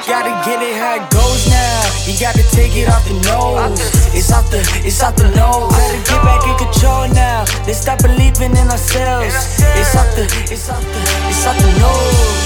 Gotta get it how it goes now. You gotta take it off the nose. It's off the nose. Gotta get back in control now. Let's stop believing in ourselves. It's off the nose.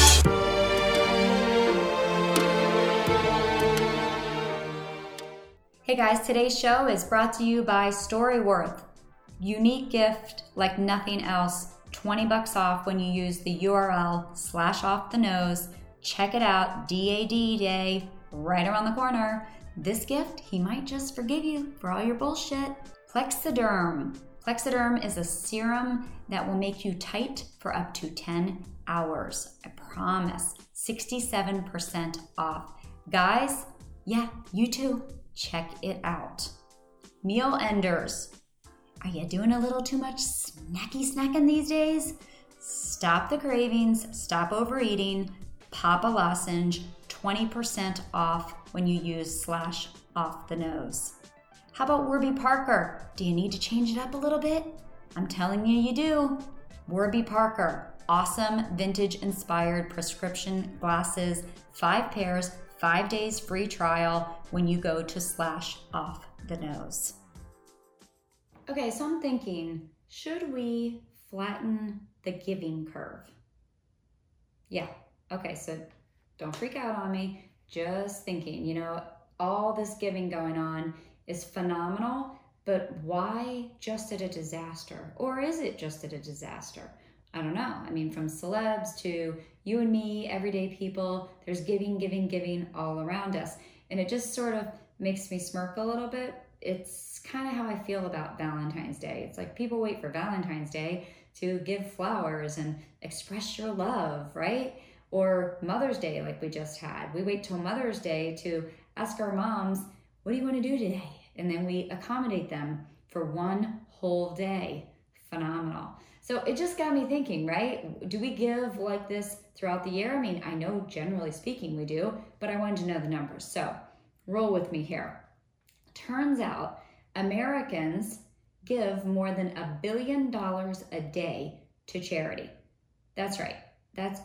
Hey guys, today's show is brought to you by Storyworth. Unique gift like nothing else. $20 off when you use the URL /offthenose. Check it out. DAD Day, right around the corner. This gift, he might just forgive you for all your bullshit. Plexiderm. Plexiderm is a serum that will make you tight for up to 10 hours. I promise. 67% off. Guys, yeah, you too. Check it out. Meal Enders. Are you doing a little too much snacking these days? Stop the cravings, stop overeating, pop a lozenge, 20% off when you use /offthenose. How about Warby Parker? Do you need to change it up a little bit? I'm telling you, you do. Warby Parker, awesome vintage inspired prescription glasses, 5 pairs, 5 days free trial when you go to /offthenose. Okay, so I'm thinking, should we flatten the giving curve? Yeah, okay, so don't freak out on me. Just thinking, all this giving going on is phenomenal, but why just at a disaster? Or is it just at a disaster? I don't know. I mean, from celebs to you and me, everyday people, there's giving all around us. And it just sort of makes me smirk a little bit. It's kind of how I feel about Valentine's Day. It's like people wait for Valentine's Day to give flowers and express your love, right? Or Mother's Day, like we just had. We wait till Mother's Day to ask our moms, what do you want to do today? And then we accommodate them for one whole day. Phenomenal. So it just got me thinking, right? Do we give like this throughout the year? I mean, I know generally speaking we do, but I wanted to know the numbers. So roll with me here. Turns out Americans give more than $1 billion a day to charity. That's right. That's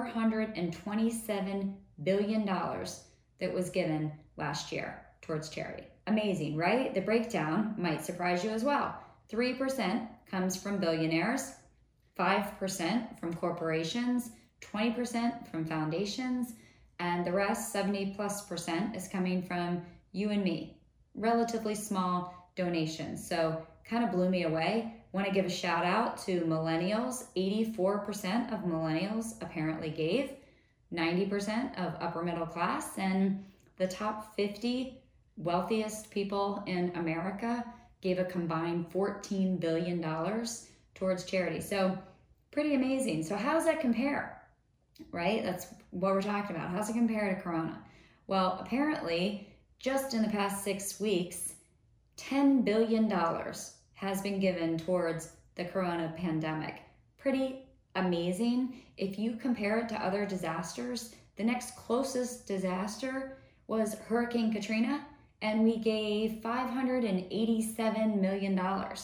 $427 billion that was given last year towards charity. Amazing, right? The breakdown might surprise you as well. 3% comes from billionaires, 5% from corporations, 20% from foundations, and the rest, 70+%, is coming from you and me. Relatively small donations. So kind of blew me away. Want to give a shout out to millennials. 84% of millennials apparently gave, 90% of upper middle class, and the top 50 wealthiest people in America gave a combined $14 billion towards charity. So pretty amazing. So how does that compare, right? That's what we're talking about. How does it compare to Corona? Well, apparently, just in the past 6 weeks, $10 billion has been given towards the Corona pandemic. Pretty amazing. If you compare it to other disasters, the next closest disaster was Hurricane Katrina, and we gave $587 million.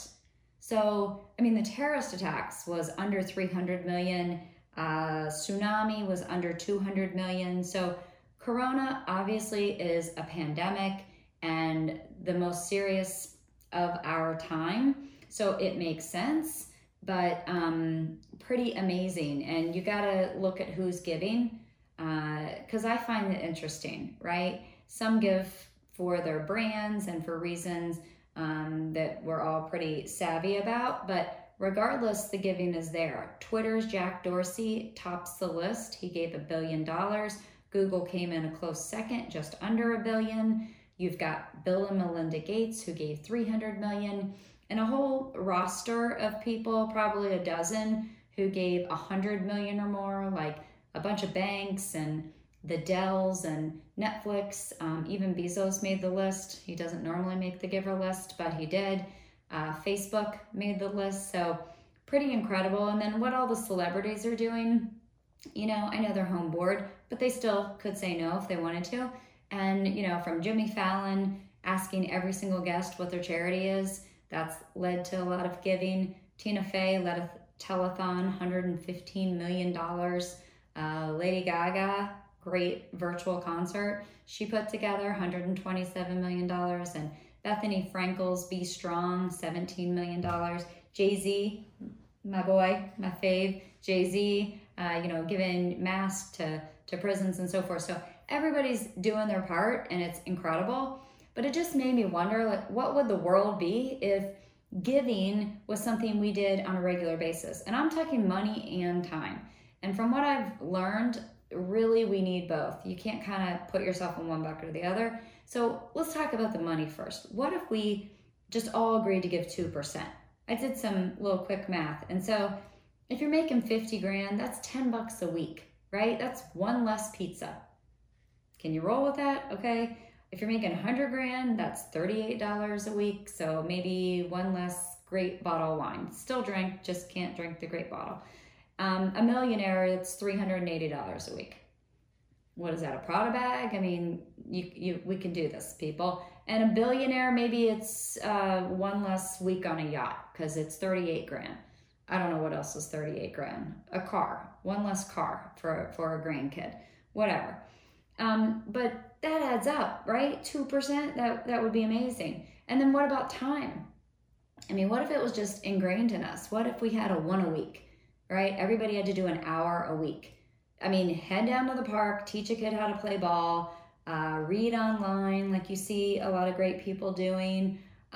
So, I mean, the terrorist attacks was under 300 million. Tsunami was under 200 million. So Corona obviously is a pandemic and the most serious of our time. So it makes sense, but pretty amazing. And you gotta look at who's giving, because I find it interesting, right? Some give for their brands and for reasons that we're all pretty savvy about, but regardless, the giving is there. Twitter's Jack Dorsey tops the list. He gave $1 billion. Google came in a close second, just under $1 billion. You've got Bill and Melinda Gates, who gave $300 million, and a whole roster of people, probably a dozen, who gave $100 million or more, like a bunch of banks and the Dells and Netflix. Even Bezos made the list. He doesn't normally make the giver list, but he did. Facebook made the list, so pretty incredible. And then what all the celebrities are doing, I know they're home board, but they still could say no if they wanted to. And, from Jimmy Fallon asking every single guest what their charity is, that's led to a lot of giving. Tina Fey led a telethon, $115 million. Lady Gaga great virtual concert she put together, $127 million. And Bethany Frankel's Be Strong, $17 million. Jay-Z, my boy, my fave, Jay-Z, giving masks to prisons and so forth. So everybody's doing their part, and it's incredible. But it just made me wonder, like, what would the world be if giving was something we did on a regular basis? And I'm talking money and time. And from what I've learned, really we need both. You can't kind of put yourself in one bucket or the other. So let's talk about the money first. What if we just all agreed to give 2%? I did some little quick math. And so if you're making 50 grand, that's $10 a week, right? That's one less pizza. Can you roll with that? Okay. If you're making 100 grand, that's $38 a week. So maybe one less great bottle of wine. Still drink, just can't drink the great bottle. A millionaire, it's $380 a week. What is that, a Prada bag? I mean, we can do this, people. And a billionaire, maybe it's one less week on a yacht because it's 38 grand. I don't know what else is 38 grand. A car, one less car for a grandkid, whatever. But that adds up, right? 2%, that would be amazing. And then what about time? I mean, what if it was just ingrained in us? What if we had a 1 a week, right? Everybody had to do an hour a week. I mean, head down to the park, teach a kid how to play ball, read online like you see a lot of great people doing,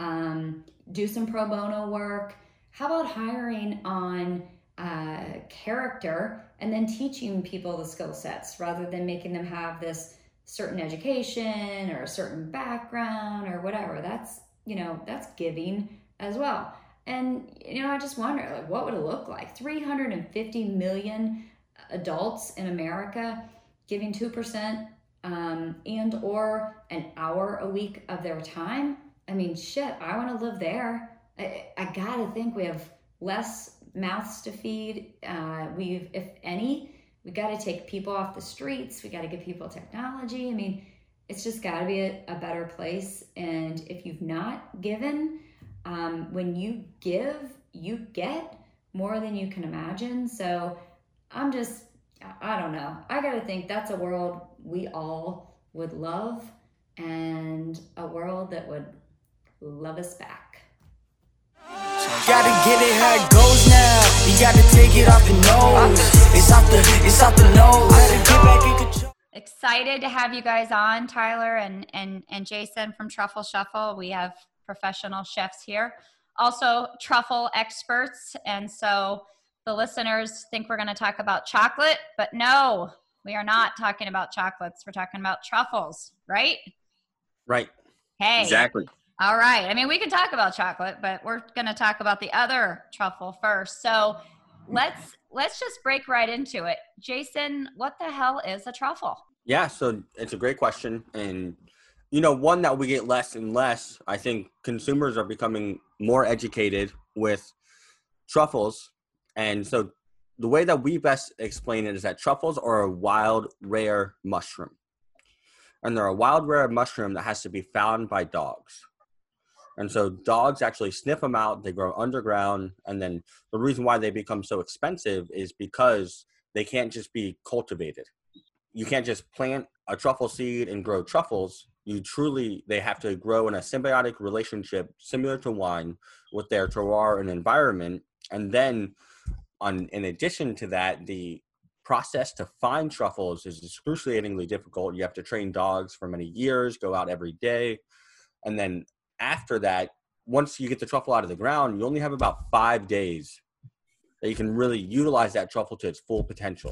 do some pro bono work. How about hiring on character and then teaching people the skill sets rather than making them have this certain education or a certain background or whatever? That's giving as well. And, I just wonder, like, what would it look like? 350 million adults in America giving 2% and or an hour a week of their time. I mean, shit, I want to live there. I gotta think we have less mouths to feed. If any, we got to take people off the streets. We got to give people technology. I mean, it's just got to be a better place. And if you've not given, when you give, you get more than you can imagine. So I don't know. I got to think that's a world we all would love, and a world that would love us back. Gotta get it how it goes now. You gotta take it off the nose. It's off the nose. Gotta get back in control. Excited to have you guys on, Tyler and Jason from Truffle Shuffle. We have professional chefs here, also truffle experts. And so the listeners think we're going to talk about chocolate, but no, we are not talking about chocolates. We're talking about truffles, right? Right. Hey. Exactly. All right. I mean, we can talk about chocolate, but we're going to talk about the other truffle first. So let's just break right into it. Jason, what the hell is a truffle? Yeah, so it's a great question. And, one that we get less and less. I think consumers are becoming more educated with truffles. And so the way that we best explain it is that truffles are a wild, rare mushroom. And they're a wild, rare mushroom that has to be found by dogs. And so dogs actually sniff them out. They grow underground. And then the reason why they become so expensive is because they can't just be cultivated. You can't just plant a truffle seed and grow truffles. They have to grow in a symbiotic relationship similar to wine with their terroir and environment. And then in addition to that, the process to find truffles is excruciatingly difficult. You have to train dogs for many years, go out every day. And then after that, once you get the truffle out of the ground, you only have about 5 days that you can really utilize that truffle to its full potential.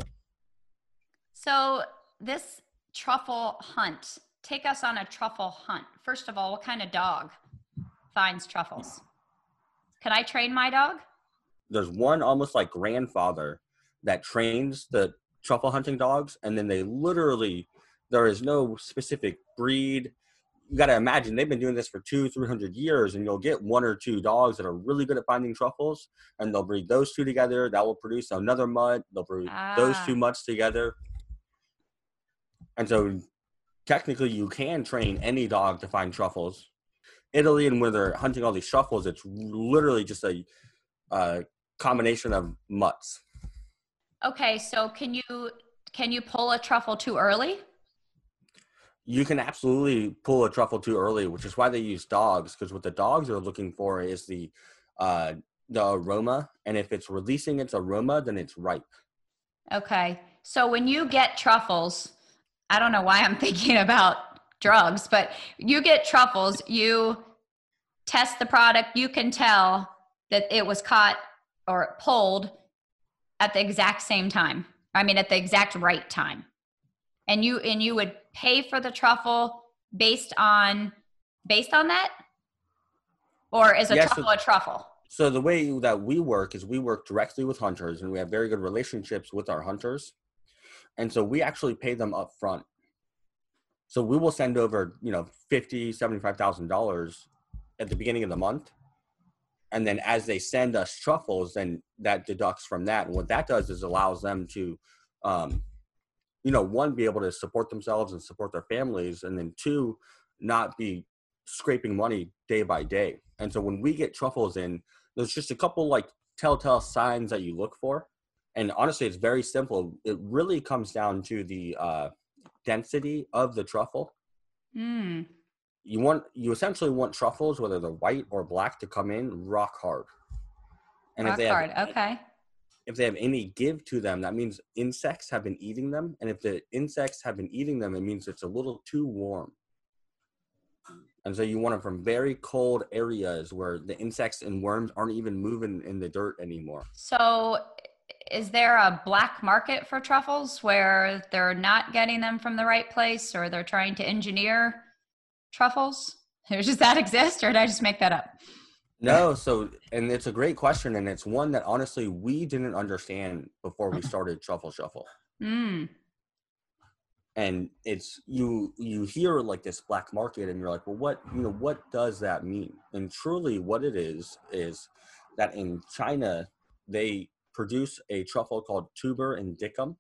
So this truffle hunt, take us on a truffle hunt. First of all, what kind of dog finds truffles? Can I train my dog? There's one almost like grandfather that trains the truffle hunting dogs, and then there is no specific breed. You got to imagine they've been doing this for 200-300 years, and you'll get 1 or 2 dogs that are really good at finding truffles, and they'll breed those 2 together. That will produce another mutt. They'll breed those 2 mutts together. And so technically you can train any dog to find truffles. Italy, and where they're hunting all these truffles, it's literally just a combination of mutts. Okay, so can you can you pull a truffle too early? You can absolutely pull a truffle too early, which is why they use dogs, because what the dogs are looking for is the aroma, and if it's releasing its aroma, then it's ripe. Okay. So when you get truffles, I don't know why I'm thinking about drugs, but you get truffles, you test the product, you can tell that it was caught or pulled at the exact same time. I mean, at the exact right time. And you would pay for the truffle based on that? Or is a Yes. truffle a truffle? So the way that we work is we work directly with hunters, and we have very good relationships with our hunters. And so we actually pay them up front. So we will send over, $50,000, $75,000 at the beginning of the month. And then as they send us truffles, then that deducts from that. And what that does is allows them to, one, be able to support themselves and support their families. And then two, not be scraping money day by day. And so when we get truffles in, there's just a couple like telltale signs that you look for. And honestly, it's very simple. It really comes down to the density of the truffle. Mm. You essentially want truffles, whether they're white or black, to come in rock hard. And Rock hard. Okay. If they have any give to them, that means insects have been eating them. And if the insects have been eating them, it means it's a little too warm. And so you want them from very cold areas where the insects and worms aren't even moving in the dirt anymore. So is there a black market for truffles where they're not getting them from the right place, or they're trying to engineer truffles? Does that exist, or did I just make that up? No, and it's a great question, and it's one that honestly we didn't understand before we started Truffle Shuffle. Mm. And it's you hear like this black market, and you're like, well, what does that mean? And truly, what it is that in China they produce a truffle called tuber indicum,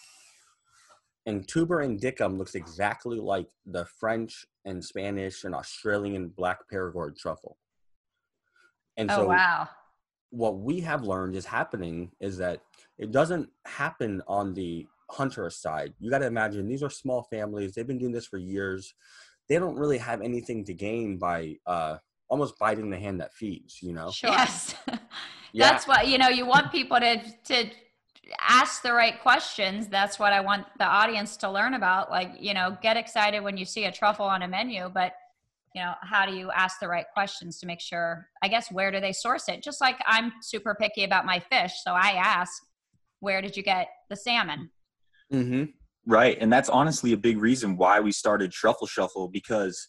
and tuber indicum looks exactly like the French and Spanish and Australian black paragould truffle. And so, wow. What we have learned is happening is that it doesn't happen on the hunter side. You got to imagine these are small families. They've been doing this for years. They don't really have anything to gain by almost biting the hand that feeds, Sure. Yes. That's why, you want people to ask the right questions. That's what I want the audience to learn about. Like, get excited when you see a truffle on a menu, but how do you ask the right questions to make sure, I guess, where do they source it? Just like I'm super picky about my fish. So I ask, where did you get the salmon? Mm-hmm. Right. And that's honestly a big reason why we started Truffle Shuffle, because,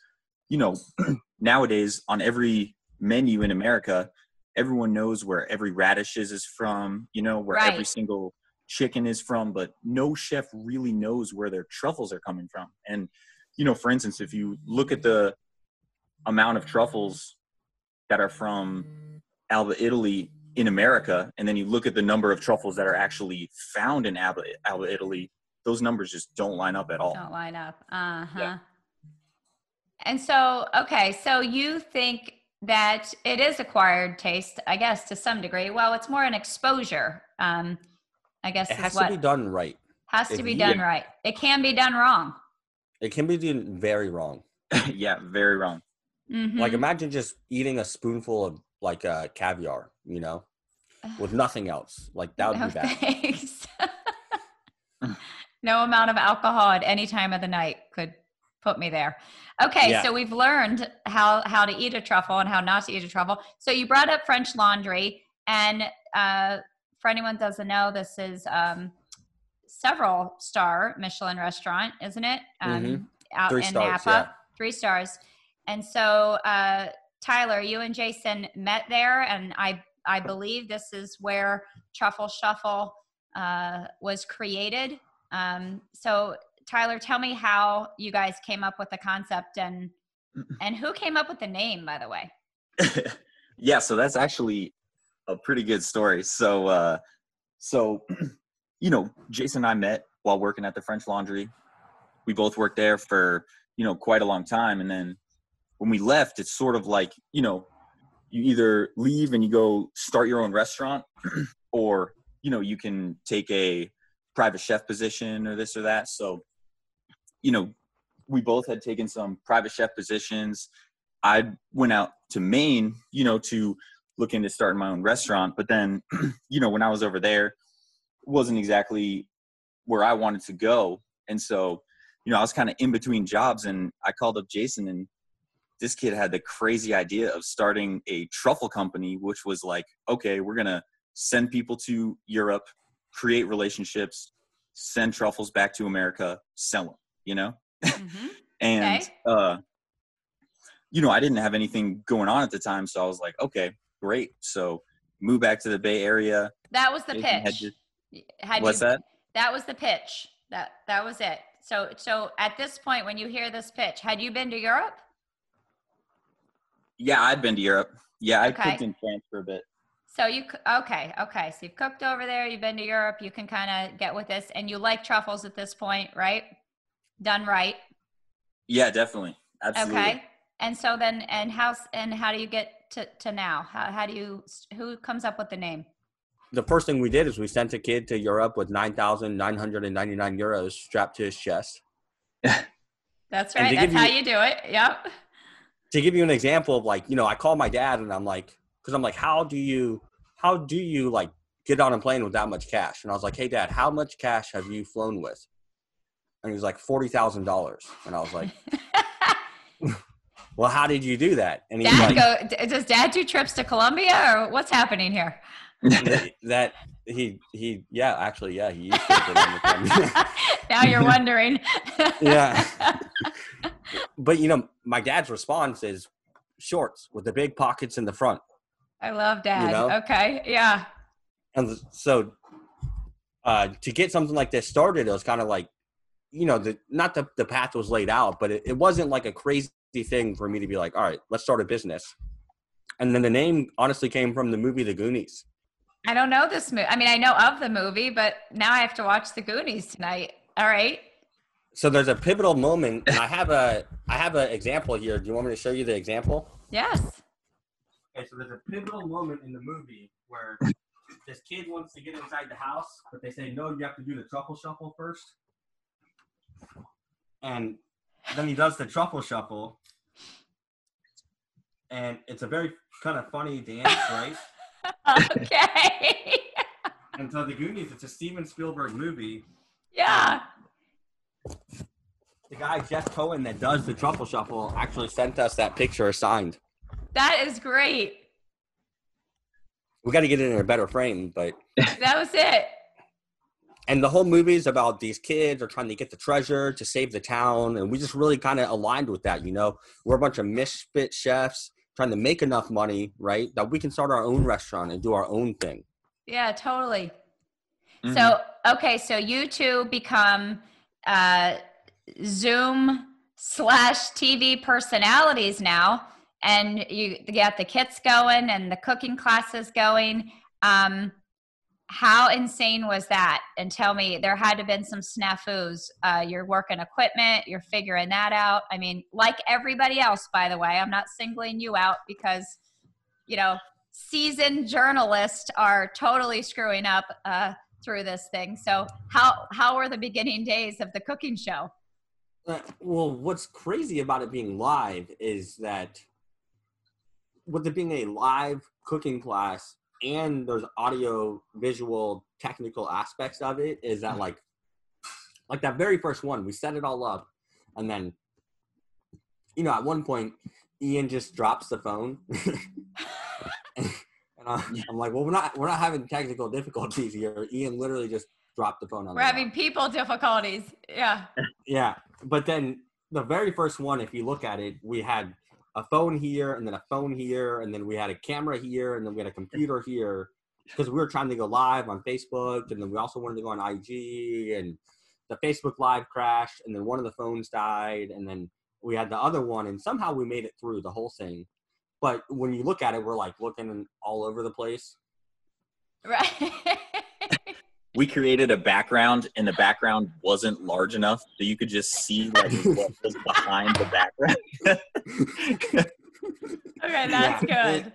nowadays on every menu in America, everyone knows where every radish is from, where Right. every single chicken is from, but no chef really knows where their truffles are coming from. And, for instance, if you look at the amount of truffles that are from Alba, Italy in America, and then you look at the number of truffles that are actually found in Alba, Italy, those numbers just don't line up at all. Don't line up. Uh-huh. Yeah. And so, okay, so you think that it is acquired taste, I guess, to some degree. Well, it's more an exposure, I guess. It has to be done right. Has to be done right. It can be done wrong. It can be done very wrong. Yeah, very wrong. Mm-hmm. Like, imagine just eating a spoonful of like caviar, with nothing else. Like, that would be bad. Thanks. No amount of alcohol at any time of the night could put me there. Okay, Yeah. So we've learned how to eat a truffle and how not to eat a truffle. So you brought up French Laundry, and for anyone who doesn't know, this is several star Michelin restaurant, isn't it? Out 3 in stars, Napa. yeah. 3 stars. And so Tyler, you and Jason met there, and I believe this is where Truffle Shuffle was created. So Tyler, tell me how you guys came up with the concept, and who came up with the name, by the way. Yeah, so that's actually a pretty good story. So Jason and I met while working at the French Laundry. We both worked there for, quite a long time. And then when we left, it's sort of like, you either leave and you go start your own restaurant, or, you can take a private chef position or this or that. So, you know, we both had taken some private chef positions. I went out to Maine, you know, to look into starting my own restaurant. But then, you know, when I was over there, it wasn't exactly where I wanted to go. And so, you know, I was kind of in between jobs, and I called up Jason, and this kid had the crazy idea of starting a truffle company, which was like, okay, we're going to send people to Europe, create relationships, send truffles back to America, sell them, you know? Mm-hmm. And, Okay. you know, I didn't have anything going on at the time. So I was like, okay, great. So moved back to the Bay Area. That was the Jason pitch. What's that? That was the pitch. That was it. So at this point, when you hear this pitch, had you been to Europe? Yeah, I'd been to Europe. Yeah, I Okay. cooked in France for a bit. So okay. So you've cooked over there. You've been to Europe. You can kind of get with this, and you like truffles at this point, right? Done right. Yeah, definitely. Absolutely. Okay. And so then, and how do you get to now? Who comes up with the name? The first thing we did is we sent a kid to Europe with 9,999 euros strapped to his chest. That's right. That's how you do it. Yep. To give you an example of, like, you know, I call my dad and I'm like, because I'm like, how do you like get on a plane with that much cash? And I was like, hey Dad, how much cash have you flown with? And he was like, $40,000. And I was like, well, how did you do that? And he's does Dad do trips to Colombia, or what's happening here? that he used to. Now you're wondering. Yeah. But, you know, my dad's response is shorts with the big pockets in the front. I love Dad. You know? Okay. Yeah. And so to get something like this started, it was kind of like, you know, the path was laid out, but it wasn't like a crazy thing for me to be like, all right, let's start a business. And then the name honestly came from the movie The Goonies. I don't know this movie. I mean, I know of the movie, but now I have to watch The Goonies tonight. All right. So there's a pivotal moment, and I have an example here. Do you want me to show you the example? Yes. Okay, so there's a pivotal moment in the movie where this kid wants to get inside the house, but they say, no, you have to do the truffle shuffle first. And then he does the truffle shuffle. And it's a very kind of funny dance, right? Okay. And so The Goonies, it's a Steven Spielberg movie. Yeah. The guy, Jeff Cohen, that does the truffle shuffle actually sent us that picture signed. That is great. We got to get it in a better frame, but... That was it. And the whole movie is about these kids are trying to get the treasure to save the town. And we just really kind of aligned with that, you know? We're a bunch of misfit chefs trying to make enough money, right, that we can start our own restaurant and do our own thing. Yeah, totally. Mm-hmm. So, okay, so you two become Zoom/TV personalities now, and you got the kits going and the cooking classes going. How insane was that? And tell me, there had to have been some snafus. You're working equipment, you're figuring that out. I mean, like everybody else, by the way, I'm not singling you out because, you know, seasoned journalists are totally screwing up through this thing. So how were the beginning days of the cooking show? Well, what's crazy about it being live is that with it being a live cooking class, and there's audio, visual, technical aspects of it, is that like that very first one, we set it all up, and then, you know, at one point, Ian just drops the phone, and I'm like, well, we're not having technical difficulties here. Ian literally just dropped the phone on. We're having people difficulties. Yeah. Yeah, but then the very first one, if you look at it, we had a phone here, and then a phone here, and then we had a camera here, and then we had a computer here, because we were trying to go live on Facebook, and then we also wanted to go on IG, and the Facebook Live crashed, and then one of the phones died, and then we had the other one, and somehow we made it through the whole thing. But when you look at it, we're like looking all over the place. Right. We created a background, and the background wasn't large enough so you could just see like what was behind the background. Okay, that's good.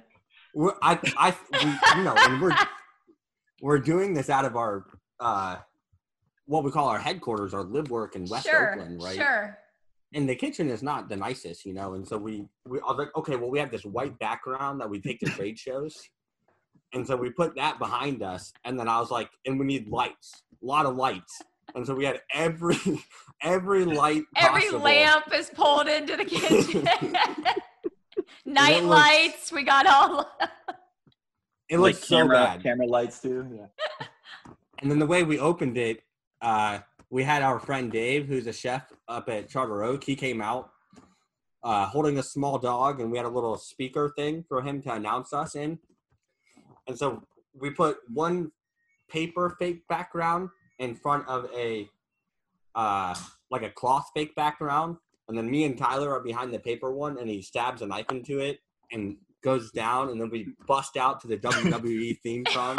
And we're doing this out of our what we call our headquarters, our live work in West Oakland, right? Sure. And the kitchen is not the nicest, you know. And so I was like, okay, well, we have this white background that we take to trade shows. And so we put that behind us. And then I was like, and we need lights, a lot of lights. And so we had every light Every possible. lamp is pulled into the kitchen. Night looks- lights, we got all. It looks so bad. Camera lights too. Yeah. And then the way we opened it, we had our friend Dave, who's a chef up at Charter Oak. He came out holding a small dog, and we had a little speaker thing for him to announce us in. And so we put one paper fake background in front of a like a cloth fake background, and then me and Tyler are behind the paper one, and he stabs a knife into it and goes down, and then we bust out to the WWE theme song.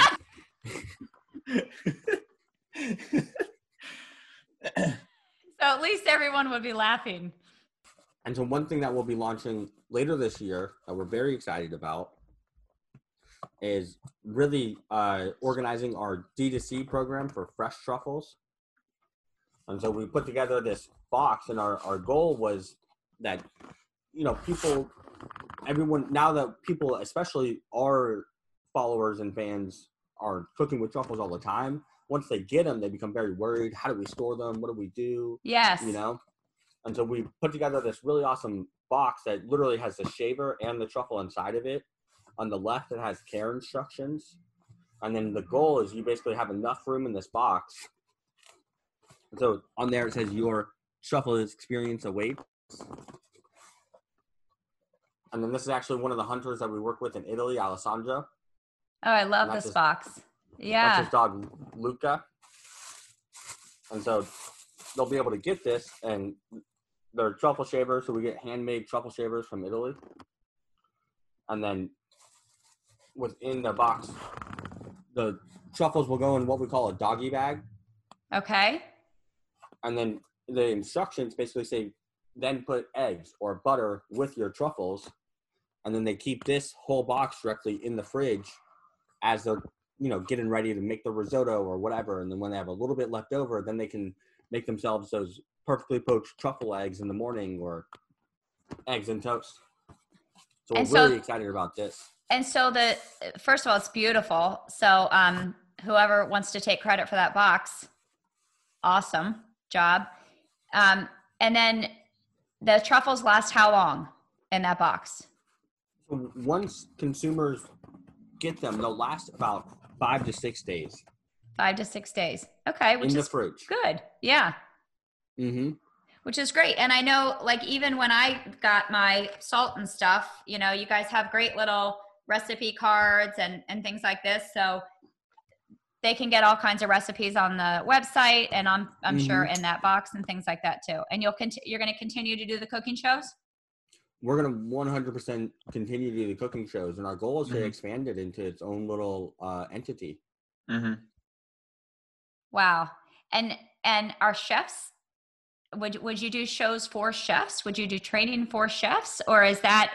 So at least everyone would be laughing. And so one thing that we'll be launching later this year that we're very excited about is really organizing our D2C program for fresh truffles. And so we put together this box, and our goal was that, you know, everyone, now that people, especially our followers and fans, are cooking with truffles all the time, once they get them, they become very worried. How do we store them? What do we do? Yes. You know? And so we put together this really awesome box that literally has the shaver and the truffle inside of it. On the left, it has care instructions. And then the goal is you basically have enough room in this box. And so on there, it says your truffle experience awaits. And then this is actually one of the hunters that we work with in Italy, Alessandro. Oh, I love this box. Yeah. That's his dog, Luca. And so they'll be able to get this, and they're truffle shavers, so we get handmade truffle shavers from Italy. And then within the box, the truffles will go in what we call a doggy bag. Okay. And then the instructions basically say, then put eggs or butter with your truffles. And then they keep this whole box directly in the fridge as they're, you know, getting ready to make the risotto or whatever. And then when they have a little bit left over, then they can make themselves those perfectly poached truffle eggs in the morning, or eggs and toast. So we're really excited about this. And so first of all, it's beautiful. So whoever wants to take credit for that box, awesome job. And then the truffles last how long in that box? So once consumers get them, they'll last about 5 to 6 days. 5 to 6 days. Okay. Which in the is fridge. Good. Yeah. Mm-hmm. Which is great. And I know, like, even when I got my salt and stuff, you know, you guys have great little recipe cards and things like this. So they can get all kinds of recipes on the website, and I'm sure in that box and things like that too. And you're going to continue to do the cooking shows? We're going to 100% continue to do the cooking shows, and our goal is to expand it into its own little entity. Mm-hmm. Wow. And our chefs, would you do shows for chefs? Would you do training for chefs, or is that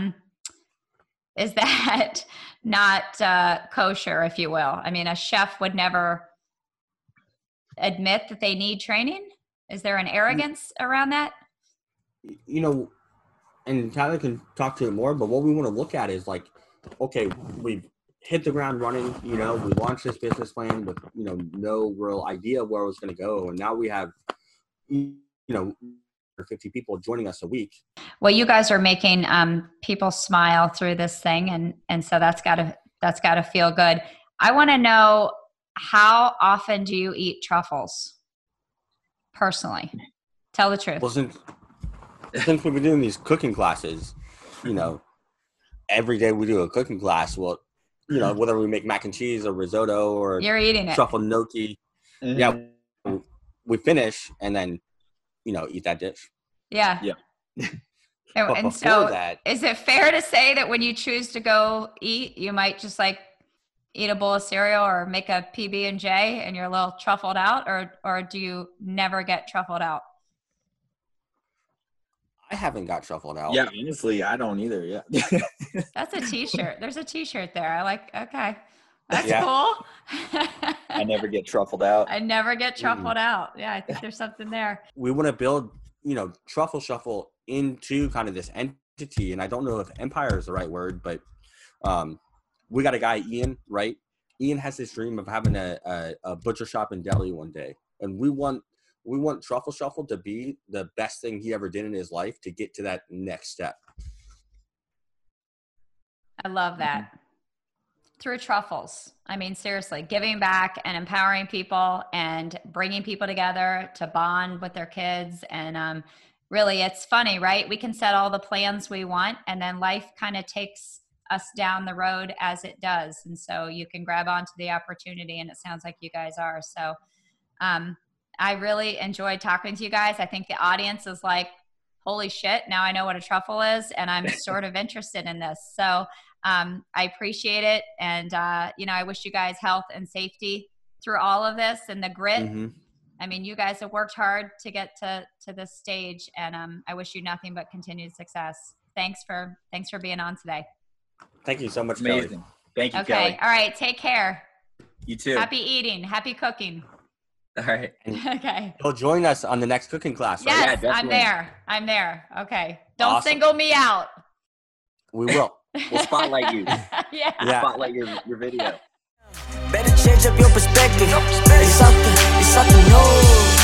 not kosher, if you will? I mean, a chef would never admit that they need training. Is there an arrogance around that? You know, and Tyler can talk to it more, but what we want to look at is like, okay, we've hit the ground running, you know, we launched this business plan with, you know, no real idea where it was going to go. And now we have, you know, 50 people joining us a week. Well, you guys are making people smile through this thing. And so that's gotta feel good. I want to know, how often do you eat truffles personally? Tell the truth. Well, since we've been doing these cooking classes, you know, every day we do a cooking class. Well, you know, whether we make mac and cheese or risotto or you're eating it. Truffle gnocchi. Mm-hmm. Yeah. We finish and then, you know, eat that dish. Yeah. Yeah. And so is it fair to say that when you choose to go eat, you might just like eat a bowl of cereal or make a PB&J and you're a little truffled out, or do you never get truffled out? I haven't got truffled out. Yeah, honestly, I don't either. Yeah. That's a t-shirt. There's a t-shirt there. I like, okay. That's Yeah. cool. I never get truffled out. I never get truffled out. Yeah, I think there's something there. We want to build, Truffle Shuffle into kind of this entity. And I don't know if empire is the right word, but we got a guy, Ian, right? Ian has this dream of having a butcher shop in Delhi one day. And we want Truffle Shuffle to be the best thing he ever did in his life to get to that next step. I love that. Through truffles. I mean, seriously, giving back and empowering people and bringing people together to bond with their kids. And really, it's funny, right? We can set all the plans we want, and then life kind of takes us down the road as it does. And so you can grab onto the opportunity, and it sounds like you guys are. So I really enjoyed talking to you guys. I think the audience is like, holy shit, now I know what a truffle is, and I'm sort of interested in this. So I appreciate it. And, I wish you guys health and safety through all of this and the grit. Mm-hmm. I mean, you guys have worked hard to get to this stage, and I wish you nothing but continued success. Thanks for being on today. Thank you so much, Amazing. Kelly. Thank you, Okay. Kelly. All right. Take care. You too. Happy eating. Happy cooking. All right. Okay. You'll join us on the next cooking class, right? Yes, Yeah, definitely. I'm there. Okay. Don't Awesome. single me out. We will. We'll spotlight you. Yeah. Yeah. Spotlight your video. Better change up your perspective. It's out the nose.